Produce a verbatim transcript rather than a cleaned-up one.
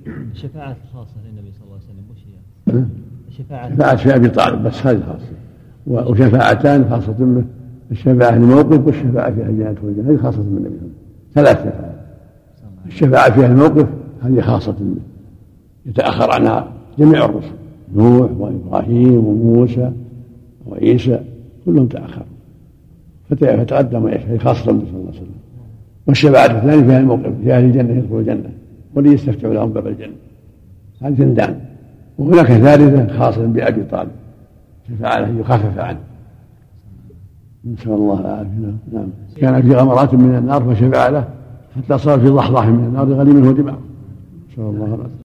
الشفاعة الخاصة للنبي صلى الله عليه وسلم وش هي؟ الشفاعة شفاعة في أبي طالب بس هذه خاصة، وشفاعتان خاصة به، الشفاعة الموقف والشفاعة في أهل الجنة والجنة هذه خاصة من النبي. ثلاث شفاعات. الشفاعة في الموقف هذه خاصة به يتأخر عنها جميع الرسل، نوح وإبراهيم وموسى وعيسى كلهم تأخروا فتقدم هذه خاصة به صلى الله عليه وسلم. والشفاعة الثانية فيها الموقف في أهل الجنة يدخلوا الجنة والذي يستفتح لهم باب الجنة، هذه تندان. وهناك ثالثة خاصة بأبي طالب شفاعة له يخفف عنه، نسأل الله العافية. نعم. كان في غمرات من النار فشفع له حتى صار في ضحضاح من النار يغلي منه دماغه، نسأل الله العافية.